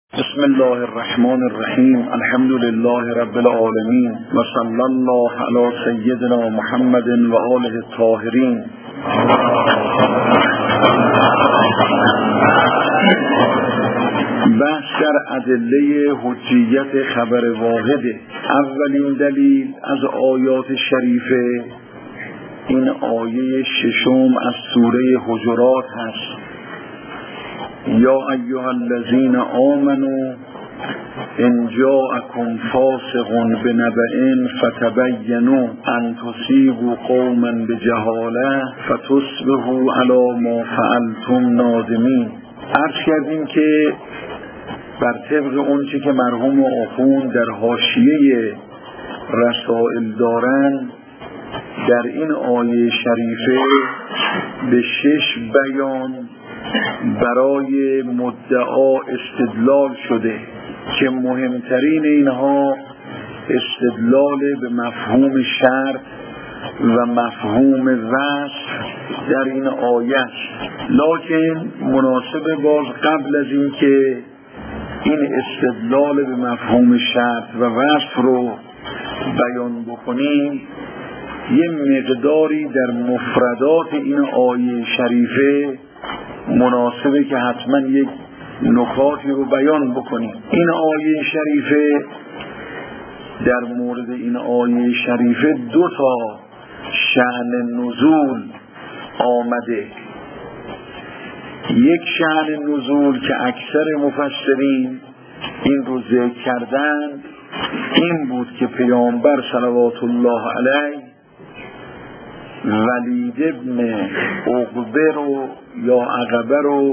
بسم الله الرحمن الرحیم. الحمد لله رب العالمین و صلی الله علی سیدنا محمد و آله الطاهرین. بحث در ادله حجیت خبر واحده. اولین دلیل از آیات شریفه این آیه ششم از سوره حجرات هست. یا ایها الذین آمنوا ان جاءکم فاسق بنبأ فتبینوا ان تصیبوا قوما بجهاله فتصبحوا علی ما فعلتم نادمین. عرض کردیم که بر طبق اونچه که مرحوم آخوند در حاشیه رسائل دارند، در این آیه شریفه به 6 بیان برای مدعا استدلال شده که مهمترین اینها استدلال به مفهوم شرط و مفهوم وصف در این آیه است. لکن مناسب باز قبل از این که این استدلال به مفهوم شرط و وصف رو بیان بکنیم، یه مقداری در مفردات این آیه شریفه مناسبه که حتما یک نکاتی رو بیان بکنیم. این آیه شریفه، در مورد این آیه شریفه 2 شأن نزول آمده. یک شأن نزول که اکثر مفسرین این رو ذکر کردند این بود که پیامبر صلوات الله علیه ولید ابن عقبه رو یا عقبه رو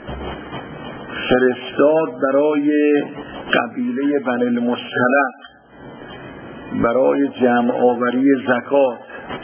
فرستاد برای قبیله بنی المصطلق برای جمع آوری زکات.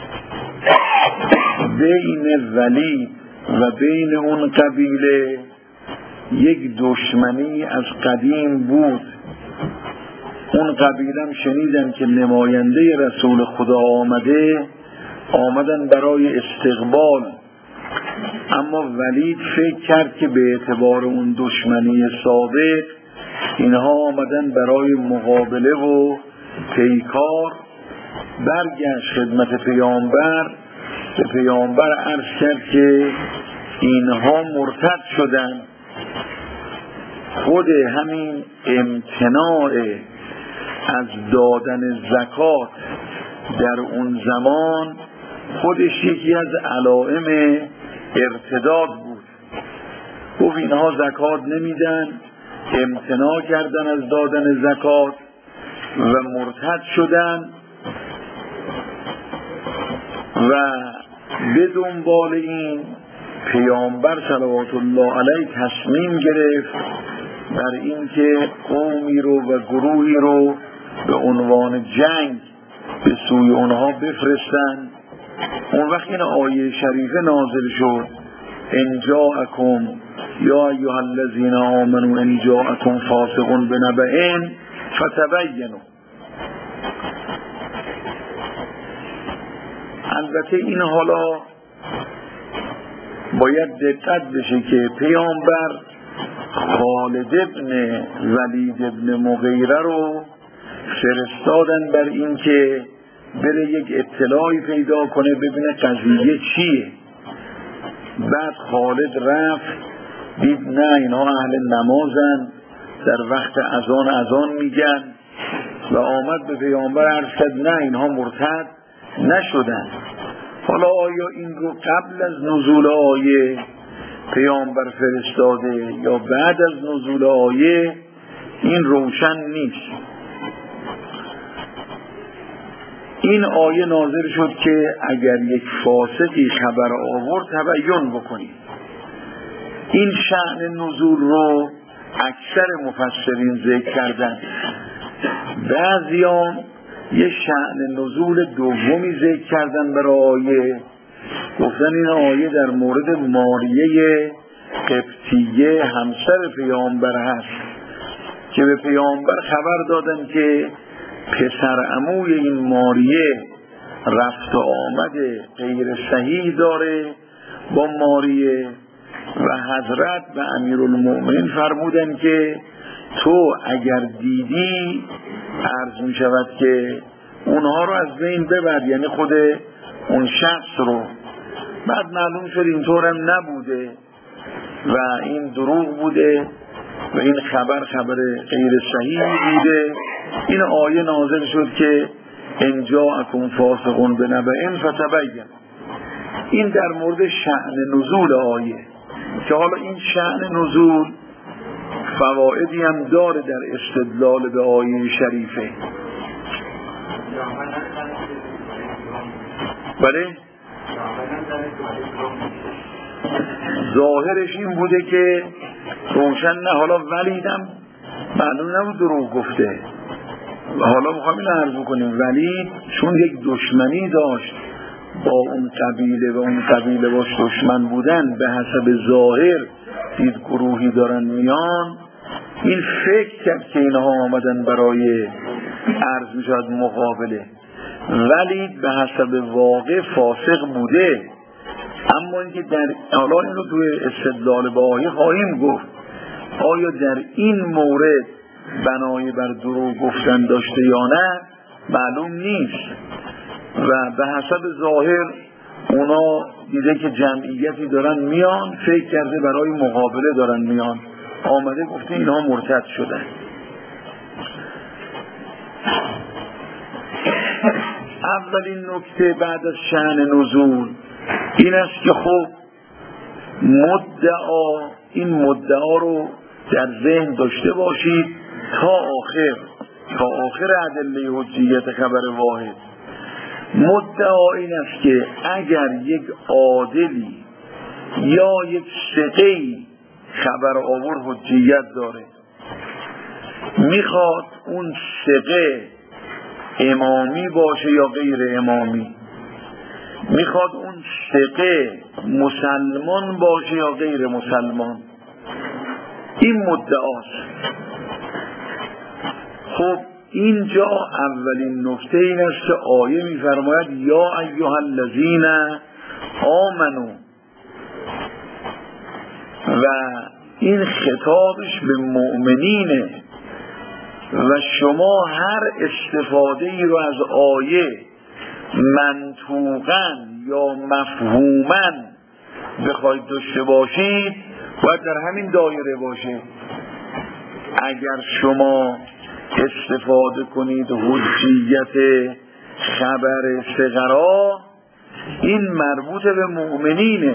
بین ولید و بین اون قبیله یک دشمنی از قدیم بود. اون قبیله هم شنیدن که نماینده رسول خدا آمدن برای استقبال، اما ولید فکر کرد که به اعتبار اون دشمنی سابق اینها آمدن برای مقابله و پیکار. برگشت خدمت پیامبر، به پیامبر عرض کرد که اینها مرتد شدن. خود همین امتناع از دادن زکات در اون زمان خودش یکی از علائم ارتداد بود. گفت اینها زکات نمیدن، امتناع کردن از دادن زکات و مرتد شدن و به دنبال این پیامبر صلوات الله علیه تصمیم گرفت بر این که قومی رو و گروهی رو به عنوان جنگ به سوی اونها بفرستن. اون وقت این آیه شریفه نازل شد: ان جاءکم یا ایها الذین آمنوا ان جاءکم فاسق بنبأ فتبینوا. البته این حالا باید دقت بشه که پیامبر خالد ابن ولید ابن مغیره رو فرستادن بر این که بره یک اطلاعی پیدا کنه ببینه قضیه چیه. بعد خالد رفت دید نه اینها اهل نمازن، در وقت اذان میگن و آمد به پیامبر عرض کرد نه اینها مرتد نشدن. حالا آیا این رو قبل از نزول آیه پیامبر فرستاده یا بعد از نزول آیه این روشن نیست. این آیه نازل شد که اگر یک فاسقی خبر آورد تبیین بکنید. این شأن نزول رو اکثر مفسرین ذکر کردن. بعضیان یه شأن نزول دومی ذکر کردن برای آیه، گفتن این آیه در مورد ماریه قبطیه همسر پیامبر هست که به پیامبر خبر دادن که پسر عموی این ماریه رفت و آمد غیر صحیح داره با ماریه و حضرت و امیرالمؤمنین فرمودن که تو اگر دیدی عرض می شود که اونها رو از بین ببر، یعنی خود اون شخص رو. بعد معلوم شد اینطور هم نبوده و این دروغ بوده و این خبر غیر صحیح بوده. این آیه نازل شد که ان جاءکم فاسق بنبأ فتبین. این در مورد شأن نزول آیه، که حالا این شأن نزول فوائدی هم داره در استدلال به آیه شریفه. بله، ظاهرش این بوده که روشن نه، حالا ولیدم معلوم نبود دروغ گفته. حالا میخوام این عرض کنیم ولید چون یک دشمنی داشت با اون قبیله و اون قبیله باش دشمن بودن، به حسب ظاهر دید گروهی دارن میان، این فکر کرد که اینها آمدن برای عرض میشد مقابله. ولید به حسب واقع فاسق بوده، اما اینکه در حالا اینو توی استدلال به آیه خواهیم گفت آیا در این مورد بنای بر دروغ گفتن داشته یا نه معلوم نیست و به حسب ظاهر اونا دیده که جمعیتی دارن میان، فکر کرده برای مقابله دارن میان، آمده گفته اینها مرتد شدن. اولین نکته بعد از شأن نزول این است که خب این مدعا رو در ذهن داشته باشید تا آخر ادله حجیت خبر واحد. مدعا این است که اگر یک عادلی یا یک ثقه‌ای خبر آورد حجیت داره، میخواد اون ثقه امامی باشه یا غیر امامی، میخواد اون ثقه مسلمان باشه یا غیر مسلمان، این مدعاست. خب اینجا اولین نکته این است که آیه میفرماید یا ایها الذین آمنو، و این خطابش به مؤمنینه و شما هر استفاده ای رو از آیه منطوقاً یا مفهوماً بخواید داشته باشید باید در همین دایره باشه. اگر شما استفاده کنید حجیت خبر صغرا، این مربوط به مؤمنینه،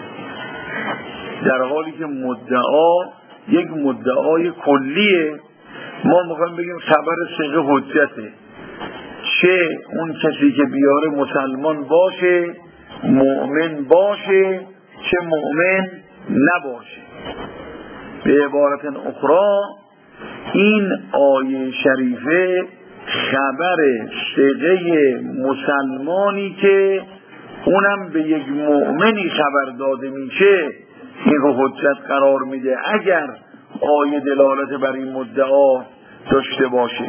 در حالی که مدعا یک مدعای کلیه. ما میخوایم بگیم خبر صغه حجته، چه اون کسی که بیاره مسلمان باشه، مؤمن باشه، چه مؤمن نباشه. به عبارت اخرى این آیه شریفه خبر صغه مسلمانی که اونم به یک مؤمنی خبر داده میشه این رو حجت قرار میده اگر آیه دلالت بر این مدعا داشته باشه.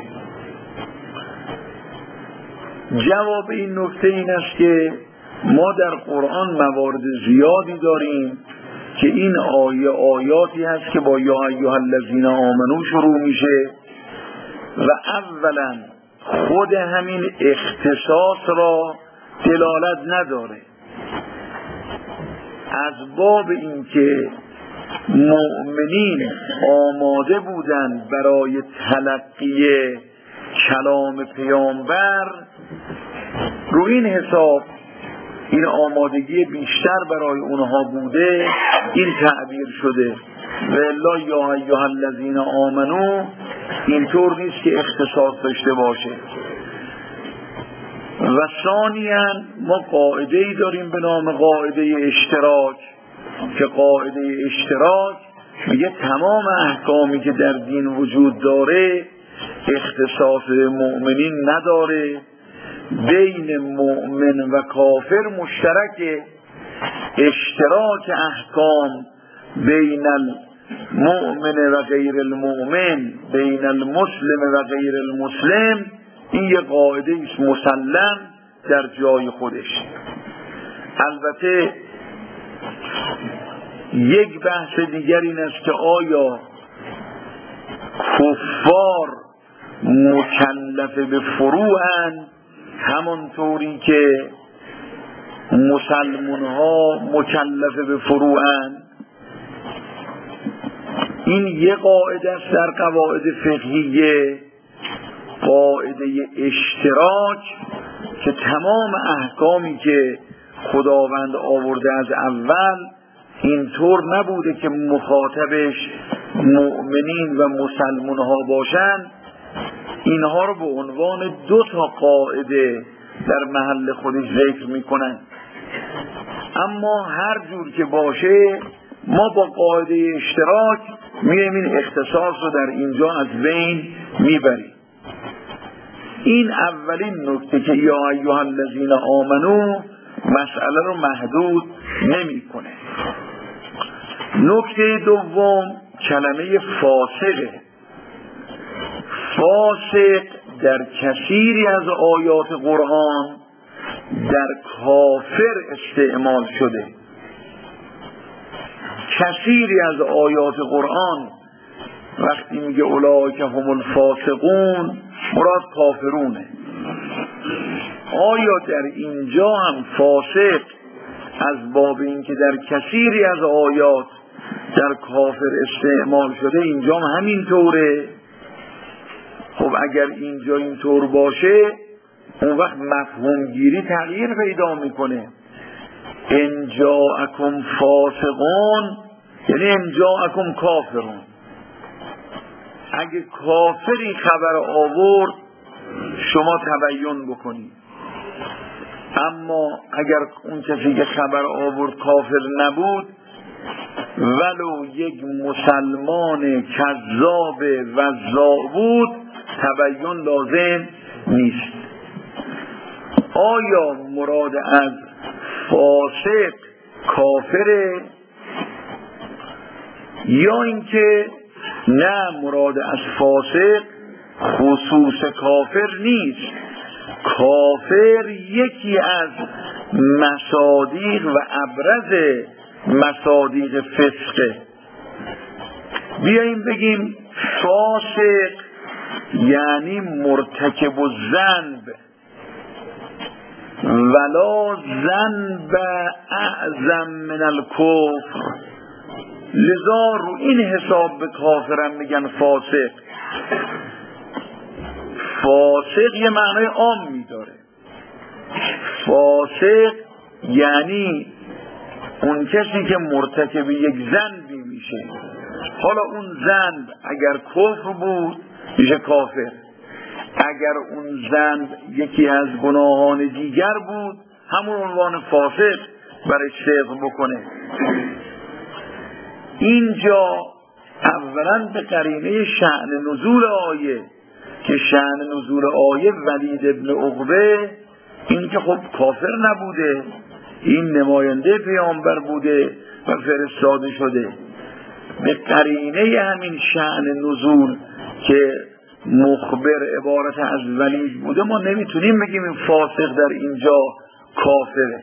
جواب این نکته این است که ما در قرآن موارد زیادی داریم که این آیاتی هست که با یا ایها الذین آمنو شروع میشه و اولا خود همین اختصاص را دلالت نداره، از باب اینکه مؤمنین آماده بودند برای تلقی کلام پیامبر، رو این حساب این آمادگی بیشتر برای اونها بوده، این تعبیر شده. و الا یا ایها الذین آمنو اینطور نیست که اختصاص داشته باشه. و ثانیاً ما قاعده‌ای داریم به نام قاعده اشتراک، که قاعده اشتراک میگه تمام احکامی که در دین وجود داره اختصاص مؤمنین نداره، بین مؤمن و کافر مشترکه. اشتراک احکام بین المؤمن و غیر المؤمن، بین المسلم و غیر المسلم، این یه قاعده است مسلم در جای خودش. البته یک بحث دیگر این است که آیا کفار مکلف به فروعن، همانطوری که مسلمان ها مکلف به فروعن. این یه قاعده است در قواعد فقهیه، قاعده اشتراک، که تمام احکامی که خداوند آورده از اول اینطور نبوده که مخاطبش مؤمنین و مسلمان ها باشن. اینها رو به عنوان 2 قاعده در محل خودش ذکر میکنن. اما هر جور که باشه ما با قاعده اشتراک میایم این اختصاص رو در اینجا از بین میبریم. این اولین نکته که یا ایها الذین آمنو مسئله رو محدود نمیکنه. نکته دوم کلمه فاسقه. فاسق در کثیری از آیات قرآن در کافر استعمال شده. کثیری از آیات قرآن وقتی میگه اولئک هم الفاسقون مراد کافرونه. آیا در اینجا هم فاسق از باب این که در کثیری از آیات در کافر استعمال شده اینجا هم همین طوره؟ خب اگر اینجا اینطور باشه اون وقت مفهوم گیری تغییر پیدا میکنه. ان جاءکم فاسقون یعنی ان جاءکم کافرون. اگه کافری خبر آورد شما تبیین بکنید، اما اگر اون کسی که خبر آورد کافر نبود ولو یک مسلمان کذاب وضاع بود تبیین لازم نیست. آیا مراد از فاسق کافره یا اینکه نه مراد از فاسق خصوص کافر نیست؟ کافر یکی از مصادیق و ابرز مصادیق فسقه. بیاییم بگیم فاسق یعنی مرتکب الذنب، ولا ذنب اعظم من الکفر. لذا رو این حساب به کافرم میگن فاسق. فاسق یه معنای عام میداره. فاسق یعنی اون کسی که مرتکب یک ذنبی میشه. حالا اون ذنب اگر کفر بود میشه کافر، اگر اون ذنب یکی از گناهان دیگر بود همون عنوان فاسق برای صدق بکنه. اینجا اولا به قرینه شأن نزول آیه که شأن نزول آیه ولید ابن عقبه این که خب کافر نبوده، این نماینده پیامبر بوده و فرستاده شده. به قرینه همین شأن نزول که مخبر عبارت از ولید بوده ما نمیتونیم بگیم این فاسق در اینجا کافره.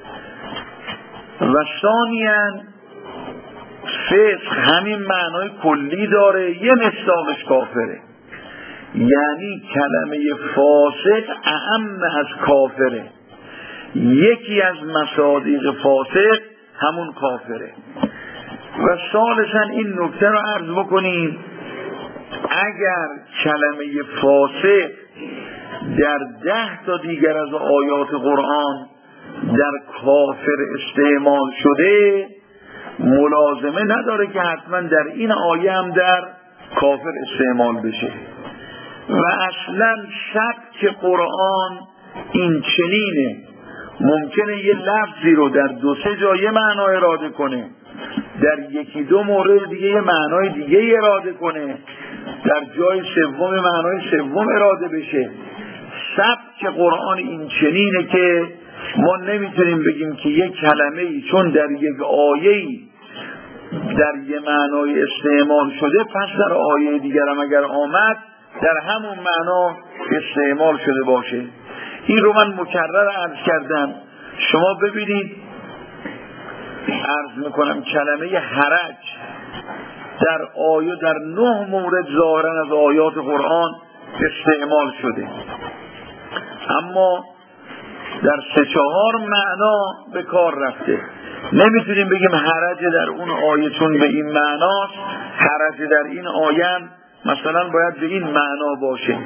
و ثانیاً فسق همین معنای کلی داره، یه مصداقش کافره. یعنی کلمه فاسق اعم از کافره، یکی از مصادیق فاسق همون کافره. و ثالثاً این نکته رو عرض بکنیم اگر کلمه فاسق در 10 دیگر از آیات قرآن در کافر استعمال شده ملازمه نداره که حتما در این آیه هم در کافر استعمال بشه. و اصلا سبک قرآن این چنینه، ممکنه یه لفظی رو در 2-3 جا یه معنای اراده کنه، در 1-2 مورد دیگه یه معنای دیگه اراده کنه، در جای سوم معنای سوم اراده بشه. سبک قرآن این چنینه که ما نمیتونیم بگیم که یک کلمه‌ای چون در یک آیه‌ای در یه معنای استعمال شده پس در آیه دیگر هم اگر آمد در همون معنا استعمال شده باشه. این رو من مکرر عرض کردم. شما ببینید عرض میکنم کلمه حرج در آیه در 9 مورد ظاهرا از آیات قرآن استعمال شده، اما در 3-4 معنا به کار رفته. نمیتونیم بگیم حرج در اون آیه چون به این معناست، حرج در این آیه مثلا باید به این معنا باشه.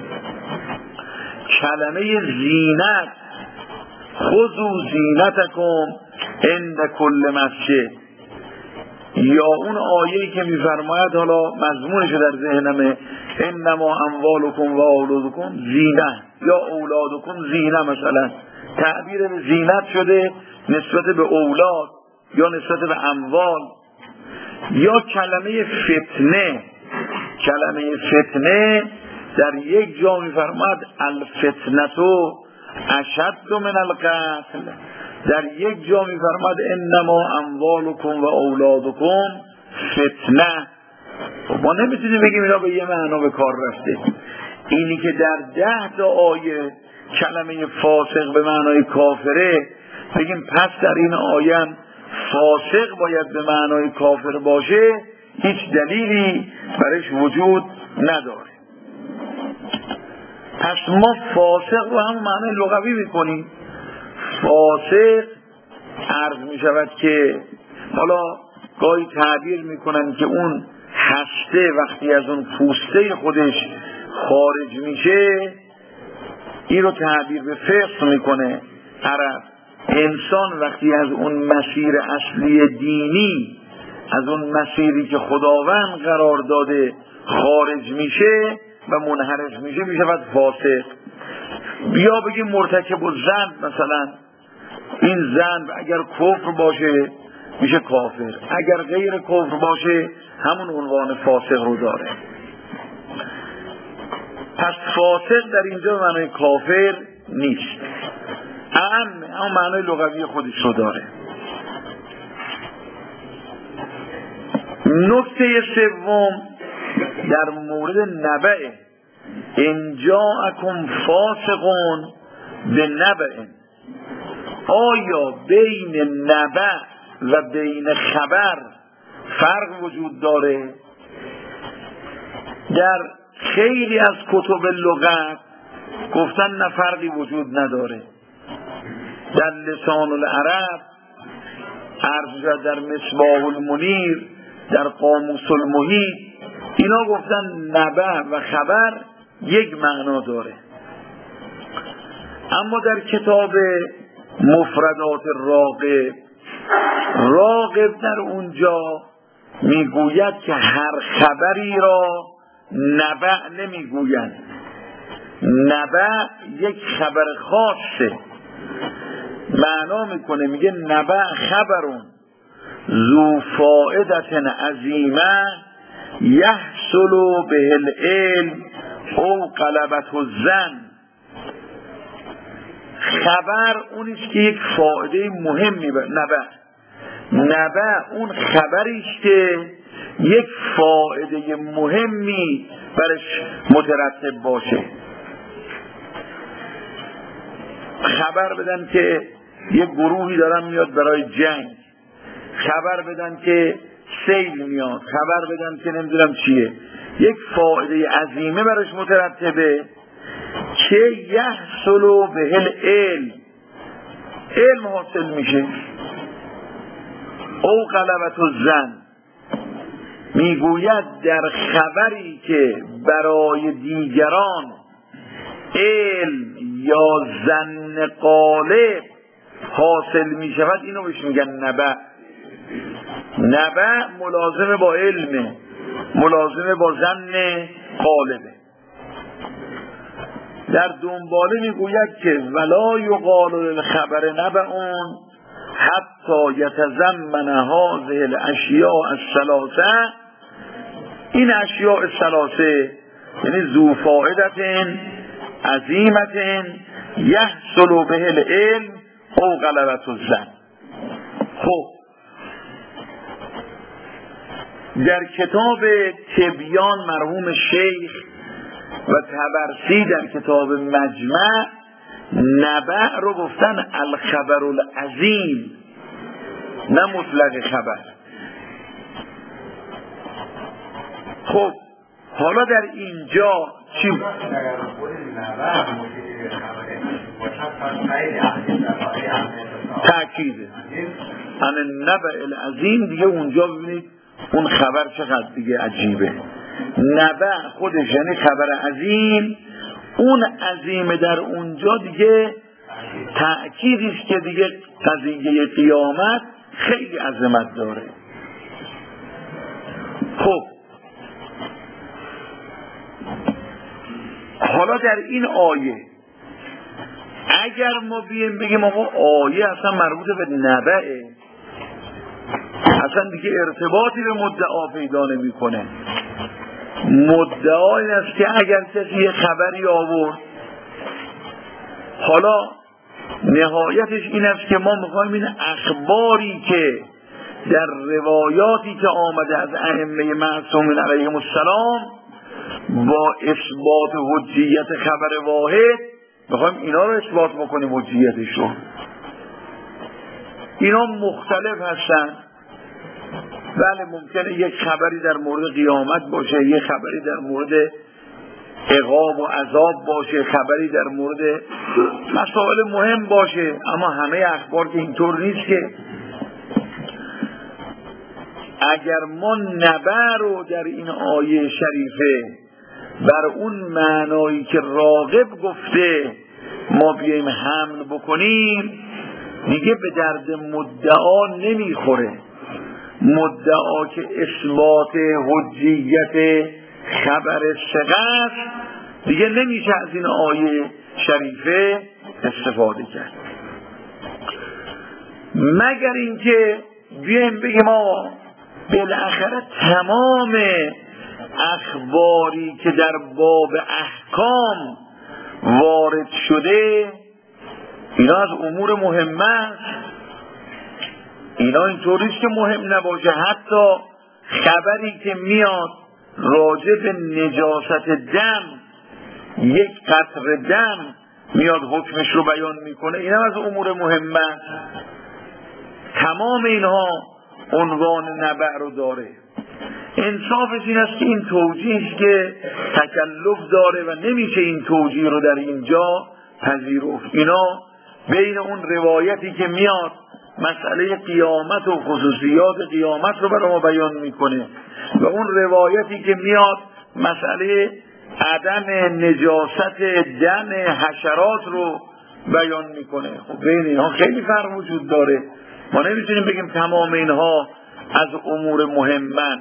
کلمه زینت، خذوا زینتکم عند کل مسجد، یا اون آیه‌ای که میفرماید، حالا مضمونش در ذهنمه، انما اموالکم و اولادکم زینه، یا اولادکم زینه، مثلا تعبیر به زینت شده نسبت به اولاد یا نسبت به اموال. یا کلمه فتنه، کلمه فتنه در یک جا میفرماید الفتنه اشد من القتل، در یک جا میفرماید انما اموالکم و اولادکم فتنه. ما نمیتونیم بگیم اینا به یه معنا به کار رفته. اینی که در 10 تا آیه کلمه فاسق به معنای کافره، بگیم پس در این آیه فاسق باید به معنای کافر باشه، هیچ دلیلی برش وجود نداره. پس ما فاسق رو هم معنی لغوی میکنیم. فاسق عرض میشود که حالا گاهی تعبیر میکنن که اون هسته وقتی از اون پوسته خودش خارج میشه، این رو تعبیر به فسق میکنه عرب. انسان وقتی از اون مسیر اصلی دینی، از اون مسیری که خداوند قرار داده خارج میشه و منحرف میشه، میشود فاسق. بیا بگیم مرتکب الذنب، مثلا این ذنب اگر کفر باشه میشه کافر، اگر غیر کفر باشه همون عنوان فاسق رو داره. پس فاسق در اینجا معنی کافر نیست، اما معنی لغوی خودش رو داره. نکته سوم در مورد نبأ، ان جاءکم فاسقون بنبأ، آیا بین نبأ و بین خبر فرق وجود داره؟ در خیلی از کتب لغت گفتن نه فرقی وجود نداره. در لسان العرب عرض در مصباح المنیر، در قاموس المحیط، اینا گفتن نبأ و خبر یک معنا داره. اما در کتاب مفردات راغب در اونجا میگوید که هر خبری را نبأ نمیگویند. نبأ یک خبر خاصه، معنا میکنه، میگه نبأ خبرون ذو فائدت عظیمه یحصل به العلم او غلبة الظن. خبر اونیست که یک فایده مهمی نبأ اون خبریست که یک فایده مهمی برش مترتب باشه. خبر بدن که یک گروهی دارن میاد برای جنگ، خبر بدن که سیل میاد، خبر بدن که نمیدونم چیه، یک فایده عظیمه برش مترتبه که یحصل به العلم، علم حاصل میشه، او غلبة الظن. میگوید در خبری که برای دیگران علم یا ظن غالب حاصل میشود، اینو بهش میگن نبأ. نبأ ملازمه با علم، ملازمه با ظن غالبه. در دنباله میگوید که ولا یقال للخبر نبأ حتی یتضمن هذه الاشیاء الثلاثه. این اشیاء الثلاثه یعنی ذو فائدة عظیمة یحصل به العلم او غلبة الظن. خب در کتاب تبیان مرحوم شیخ و طبرسی در کتاب مجمع نبأ رو گفتن الخبر العظیم، نه مطلق خبر. خب حالا در اینجا چی؟ تأکیده ان النبأ العظیم دیگه اونجا ببینید اون خبر چقدر دیگه عجیبه. نبأ خودش یعنی خبر عظیم، اون عظیم در اونجا دیگه تأکیدی است که دیگه قضیه قیامت خیلی عظمت داره. خب حالا در این آیه اگر ما بیم بگیم آقا آیه اصلا مربوط به نبأه، اصلا دیگه ارتباطی به مدعا پیدا نمی‌کنه. مدعا این است که اگر کسی یه خبری آورد، حالا نهایتش این است که ما می‌خوایم این اخباری که در روایاتی که آمده از ائمه معصومین علیهم السلام با اثبات حجیت خبر واحد می‌خوایم اینا رو اثبات بکنیم، حجیتش رو. اینا مختلف هستن. بله ممکنه یک خبری در مورد قیامت باشه، یک خبری در مورد عقاب و عذاب باشه، خبری در مورد مسائل مهم باشه، اما همه اخبار که اینطور نیست که. اگر ما نبأ رو در این آیه شریفه بر اون معنایی که راغب گفته ما بیاییم حمل بکنیم، دیگه به درد مدعا نمیخوره. مدعا که اثبات حجیت خبر ثقه دیگه نمیشه از این آیه شریفه استفاده کرد، مگر اینکه بیایم بگیم آقا بالاخره تمام اخباری که در باب احکام وارد شده اینا از امور مهمه است. اینا اینطوریست که مهم نباشه. حتی خبری که میاد راجع به نجاست دم، یک قطره دم میاد حکمش رو بیان میکنه، اینا از امور مهمه است. تمام اینها عنوان نبأ رو داره. انصافش این است که این توجیهی که تکلف داره و نمیشه این توجیه رو در اینجا پذیرفت. اینا بین اون روایتی که میاد مسئله قیامت و خصوصیات قیامت رو برای ما بیان میکنه و اون روایتی که میاد مسئله عدم نجاست دم حشرات رو بیان میکنه. خب بین اینها خیلی فرق وجود داره. ما نمیتونیم بگیم تمام اینها از امور مهمن.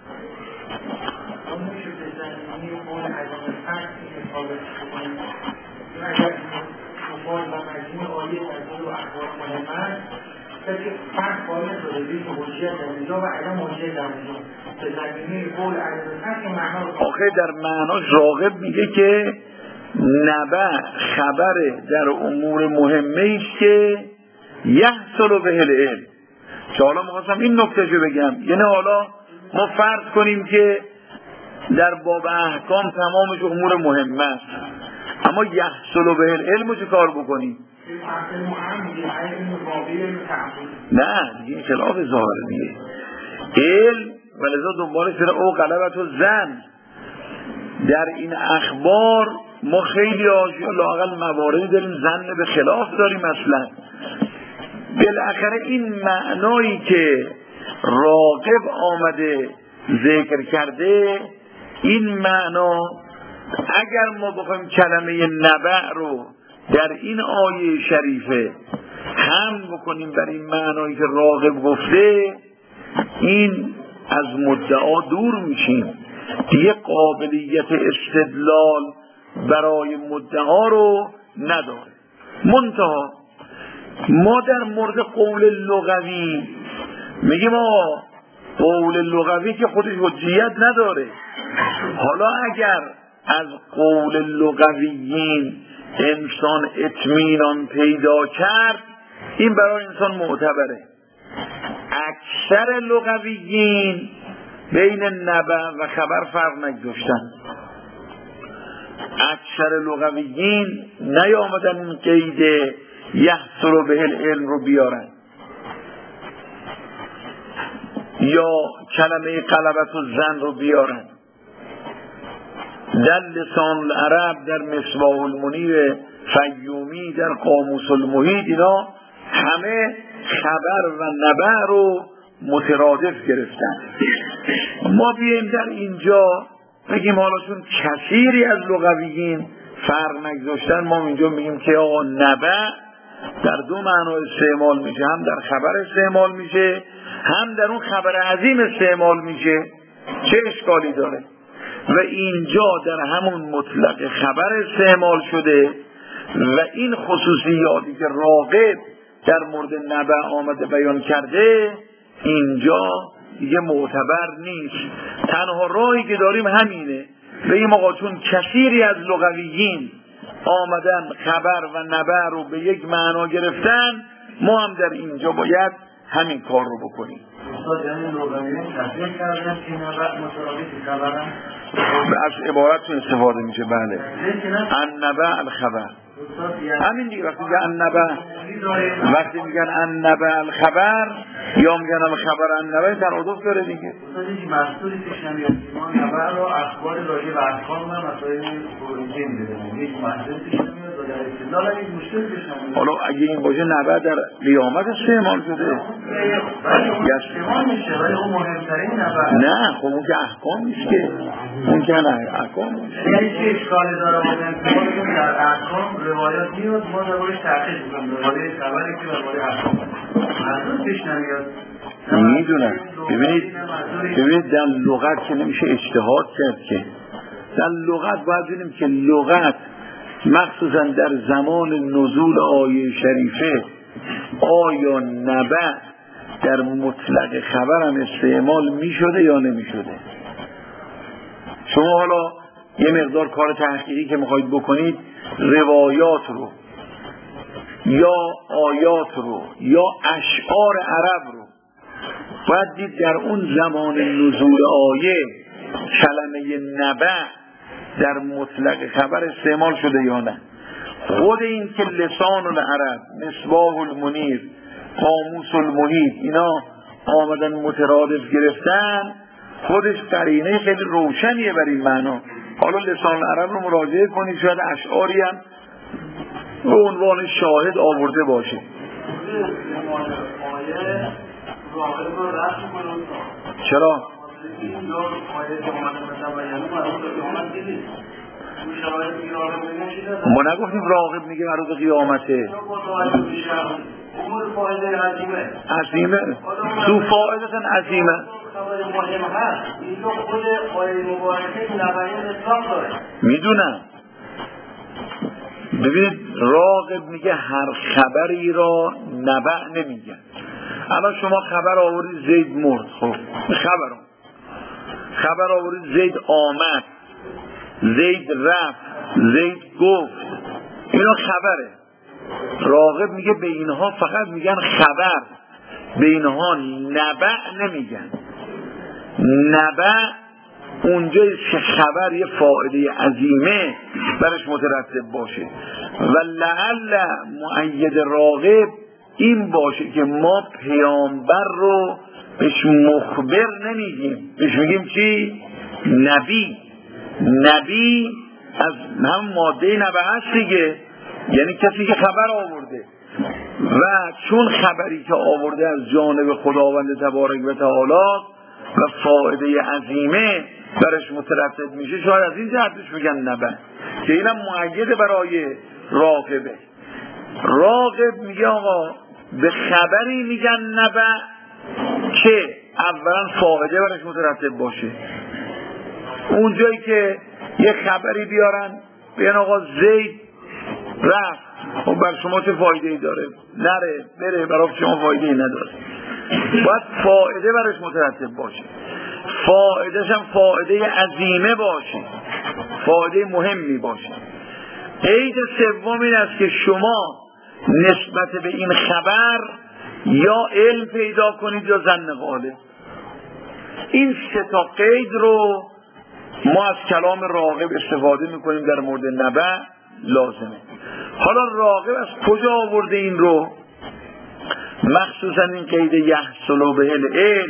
آخه در معناش راغب میگه که نبأ خبر در امور مهمه است که یحصل به العلم. که حالا میخواستم این نکته رو بگم، یعنی حالا ما فرض کنیم که در باب احکام تمامش امور مهمه است، اما یحصل به العلم چه کار بکنیم؟ نه دیگه خلاف ظاهر دیگه علم ولذا دنبالش داره او غلبت و زن. در این اخبار ما خیلی لااقل مواردی داریم زن به خلاف داریم. اصلا بالاخره این معنایی که راغب آمده ذکر کرده، این معنا اگر ما بخوایم کلمه نبأ رو در این آیه شریفه هم بکنیم بر این معنایی که راغب گفته، این از مدعا دور میشیم. دیگه قابلیت استدلال برای مدعا رو نداره. منتها ما در مورد قول لغوی میگیم آقا قول لغوی که خودش حجیت نداره. حالا اگر از قول لغویین انسان اطمینان پیدا کرد، این برای انسان معتبره. اکثر لغویین بین نبأ و خبر فرق نگذاشتن. اکثر لغویین نیامدن این قید یحصل به العلم رو بیارن یا کلمه غلبت و زن رو بیارن. در لسان العرب، در مصباح المنیر فیومی، در قاموس المحیط، اینا همه خبر و نبع رو مترادف گرفتن. ما بیایم در اینجا بگیم حالا چون کثیری از لغویین فرق نگذاشتن، ما اینجا میگیم که آقا نبع در دو معنا استعمال میشه، هم در خبر استعمال میشه، هم در اون خبر عظیم استعمال میشه. چه اشکالی داره؟ و اینجا در همون مطلق خبر استعمال شده و این خصوصیاتی که راغب در مورد نبع آمده بیان کرده اینجا دیگه معتبر نیست. تنها راهی که داریم همینه، بگیم آقا چون کثیری از لغویین آمدن خبر و نبع رو به یک معنا گرفتن، ما هم در اینجا باید همین کار رو بکنیم. یعنی لغویین تحقیق کردن که نبع مترادف خبرن؟ از عبارتون استفاده میشه. بله، النبع الخبر. همین دیگه وقتی میگن النبع، وقتی میگن النبع الخبر یا میگن الخبر النبع، ترادف داره دیگه. مستوری پیش نمیاد ما نبع رو اخبار راجع به احکام و مسائل خروجی میدونیم، یک مستوری پیش نمیاد و در استدلال یک مشکل پیش نمیاد. حالا اگه این باشه نبع در قیامت استعمال شده استعمال میشه، ولی اون مهمترین نبع نه. خب اون که احکام نیست که، اون که نه احکام نیست. یعنی چه اشکالی داره ما انتقال در احکام روایات میاد، ما دربارش تحقیق می‌کنیم درباره خبری که درباره احکام مردم پیش نمیاد. میدونم. ببینید در لغت که نمیشه اجتهاد کرد که. در لغت باید ببینیم که لغت مخصوصا در زمان نزول آیه شریفه آیا نبع در مطلق خبر هم استعمال میشده یا نمیشده. شما حالا یه مقدار کار تحقیقی که میخواید بکنید، روایات رو یا آیات رو یا اشعار عرب رو باید دید در اون زمان نزول آیه کلمه نبع در مطلق خبر استعمال شده یا نه. خود این که لسان العرب، مصباح المنیر، قاموس المحیط اینا آمدن مترادف گرفتن، خودش قرینه خیلی روشنیه بر این معنا. حالا لسان العرب رو مراجعه کنید، شاید اشعاری هم به عنوان شاهد آورده باشه. چرا؟ ما نگفتیم راغب میگه عروض قیامته عظیمه تو فائدتن عظیمه. میدونم. ببینید راغب میگه هر خبری را نبع نمیگن. الان شما خبر آورید زید مرد، خب خبر آورید زید آمد، زید رفت، زید گفت، اینا خبره. راغب میگه به اینها فقط میگن خبر، به اینها نبع نمیگن. نبع اونجایی که خبر یه فائده عظیمه برش مترتب باشه و لعل مؤید راغب این باشه که ما پیامبر رو بهش مخبر نمیگیم، بهش میگیم چی؟ نبی. نبی از هم ماده نبع هست دیگه، یعنی کسی که خبر آورده و چون خبری که آورده از جانب خداوند تبارک و تعالی و فائده عظیمه برش مترتب میشه، شاید از این جهتش میگن نبع که اینم مؤید برای راغبه. راغب میگه آقا به خبری میگن نبع که اولا فائده برش مترتب باشه. اونجایی که یه خبری بیارن بیان آقا زید رفت، خب بر شما چه فایده‌ای داره؟ نره بره، برای شما فایده‌ای نداره. باید فایده برش مترتب باشه، فایدهش هم فایده عظیمه باشه، فایده مهمی باشه. عید سوم این است که شما نسبت به این خبر یا علم پیدا کنید یا ظن غالب. این سه تا قید رو ما از کلام راغب استفاده میکنیم در مورد نبع لازمه. حالا راغب از کجا آورده این رو؟ مخصوصا این قید یحصل به العلم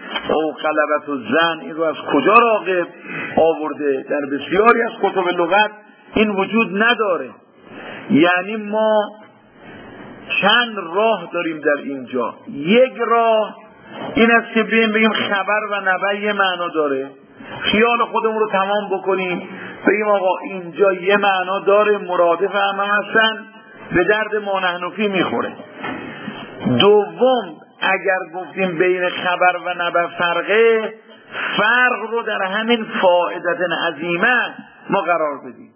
او غلبت الظن این رو از کجا راغب آورده؟ در بسیاری از کتب لغت این وجود نداره. یعنی ما چند راه داریم در اینجا. یک راه این است که بگیم خبر و نبأ یه معنا داره، خیال خودمون رو تمام بکنیم بگیم آقا اینجا یه معنا داره، مرادف هم هستن، به درد ما نحنفی میخوره. دوم اگر گفتیم بین خبر و نبأ فرقه، فرق رو در همین فائدت عظیمه ما قرار بدیم.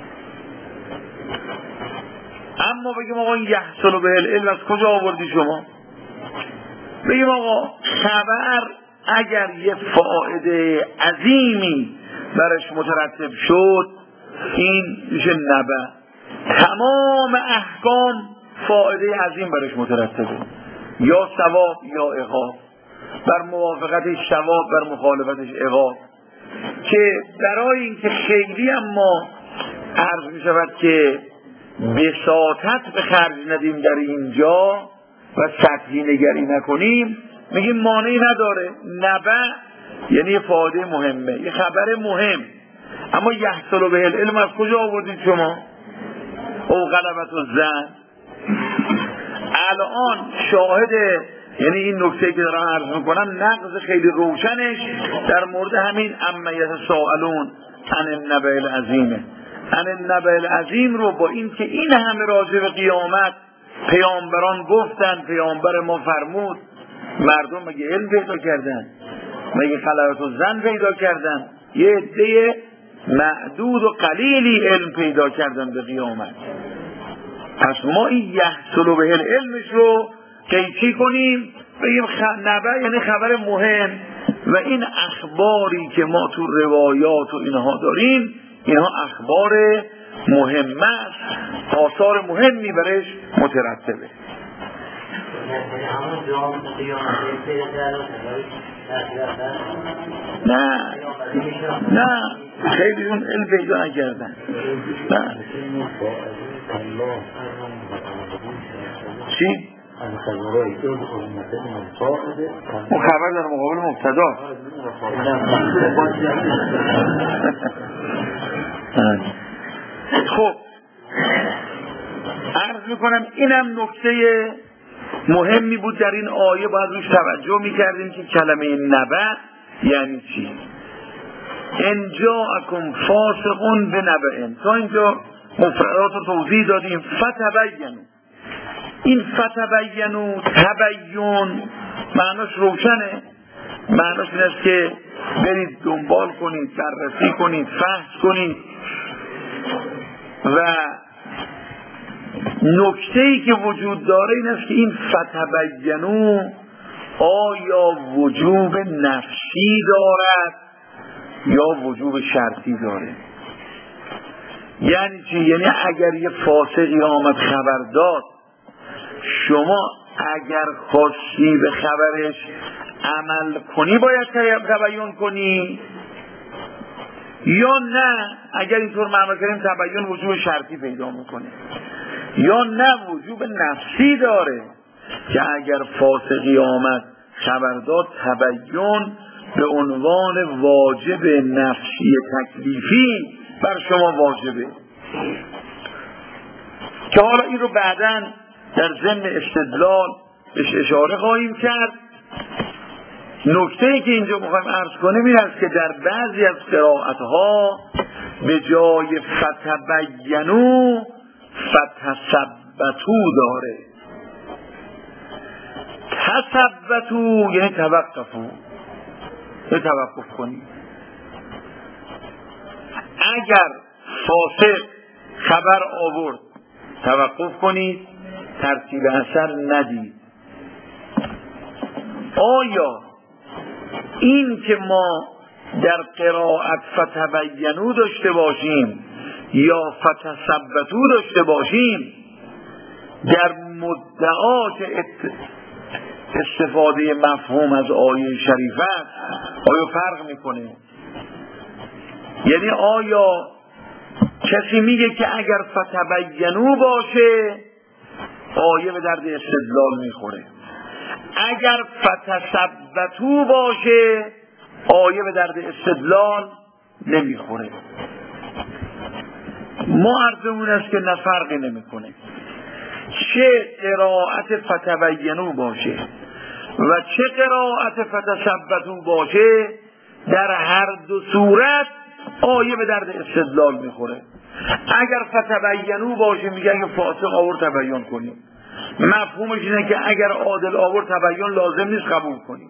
اما بگیم آقا این یحصل به العلم از کجا آوردی شما؟ بگیم آقا خبر اگر یه فائده عظیمی برش مترتب شد این میشه نبأ. تمام احکام فائده عظیم برش مترتبه، یا ثواب یا عقاب، بر موافقتش ثواب بر مخالفتش عقاب. که برای اینکه خیلی اما عرض می شود که بساطت به خرج ندیم در اینجا و سطحی نگری نکنیم، میگیم مانعی نداره. نبأ یعنی یه فایده مهمه، یه خبر مهم. اما یحصل به العلم از کجا آوردید شما؟ او غلبت الظن. الان شاهد، یعنی این نکته که دارم عرض میکنم نقض خیلی روشنش در مورد همین اما یتساءلون عن النبأ العظیم. عن النبأ العظیم رو با این که این همه راجع به قیامت پیامبران گفتن، پیامبر ما فرمود، مردم مگه علم پیدا کردن؟ مگه غلبت الظن پیدا کردن؟ یه عده معدود و قلیلی علم پیدا کردن به قیامت. پس ما این یحصل به العلمش رو قیچی کنیم بگیم نبأ یعنی خبر مهم، و این اخباری که ما تو روایات و اینها داریم اینها اخبار مهمه است، آثار مهمی برش مترتبه. نه خیلی اون علم پیدا نکردن. نه چی؟ اون خبر در مقابل مبتدا. خب عرض میکنم اینم نکته مهمی بود در این آیه، باید روش توجه میکردیم که کلمه نبأ یعنی چی. ان جاءکم فاسق بنبأ، تا اینجا مفردات رو توضیح دادیم. فتبینوا، این فتبینوا تبیین معناش روشنه، معناش این است که برید دنبال کنید، بررسی کنید، فحص کنید. و نکته‌ای که وجود داره این است که این فتبینوا آیا وجوب نفسی دارد یا وجوب شرطی داره؟ یعنی چی؟ یعنی اگر یه فاسقی آمد خبر داد، شما اگر خواستی به خبرش عمل کنی باید تبیین کنی، یا نه اگر اینطور معنا کردیم تبیین وجوب شرطی پیدا میکنه، یا نه وجوب نفسی داره که اگر فاسقی آمد خبر داد تبیین به عنوان واجب نفسی تکلیفی بر شما واجبه. که حالا این رو بعداً در ضمن استدلال بهش اشاره خواهیم کرد. نکته‌ای که اینجا میخوایم عرض کنیم این است که در بعضی از قرائت‌ها به جای فتبینوا فتثبتوا داره. تثبتوا یعنی توقفوا، یعنی توقف کنید. اگر فاسق خبر آورد توقف کنید، ترتیب اثر ندید. آیا این که ما در قرائت فتبینوا داشته باشیم یا فتثبتوا داشته باشیم در مدعات استفاده مفهوم از آیه شریفه آیا فرق میکنه؟ یعنی آیا کسی میگه که اگر فتبینوا باشه آیه به درد استدلال میخوره، اگر فتثبتوا باشه آیه به درد استدلال نمیخوره. ما عرضمون است که نه فرقی نمیکنه چه قرائت فتبینوا باشه و چه قرائت فتثبتوا باشه، در هر دو صورت آیه به درد استدلال میخوره. اگر فتبینوا باشه میگه اگه فاسق آورد تبیین کنیم، مفهومش اینه که اگر عادل آورد تبیین لازم نیست قبول کنیم.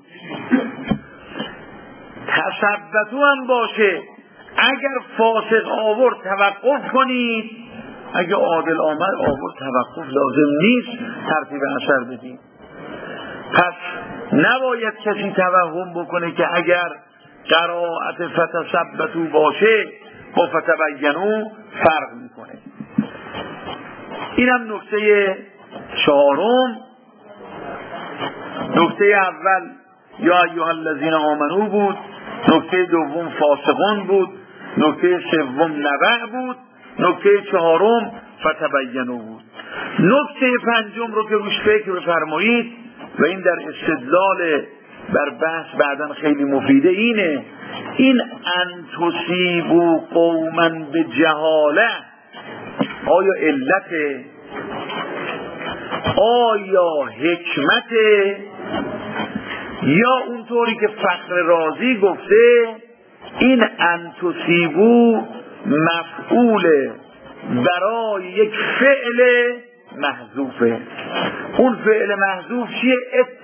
تثبتوا هم باشه اگر فاسق آورد توقف کنید، اگه عادل آورد توقف لازم نیست، ترتیب اثر بدید. پس نباید کسی توهم بکنه که اگر قرائت فتثبتوا باشه با فتبینوا فرق میکنه. اینم نکته چهارم. نکته اول یا ایها الذین آمنو بود، نکته دوم فاسقون بود، نکته سوم نبع بود، نکته چهارم فتبینوا بود. نکته پنجم رو که روش فکر بفرمایید و این در استدلال بر بحث بعداً خیلی مفیده، اینه این ان تصیبوا قوما بجهاله آیا علت، آیا حکمت، یا اونطوری که فخر رازی گفته این ان تصیبوا مفعول برای یک فعل محذوفه. اون فعل محذوف چیه؟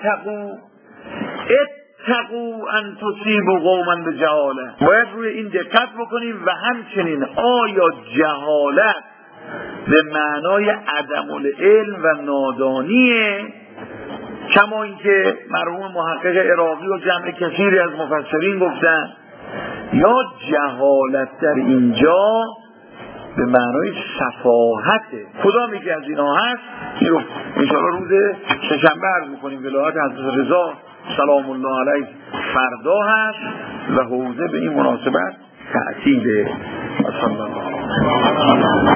اتقوا ان تصیبوا قوما بجهاله. باید روی این دقت بکنیم. و همچنین آیا جهالت به معنای عدم العلم و نادانیه، کما اینکه مرحوم محقق عراقی و جمع کثیری از مفسرین گفتن، یا جهالت در اینجا به معنای سفاهته؟ کدام یکی از اینا هست؟ این رو انشاءالله روز سه‌شنبه عرض میکنیم. ولایت حضرت رضا سلام الله علیه فردا هست و حوزه به این مناسبت تعطیله.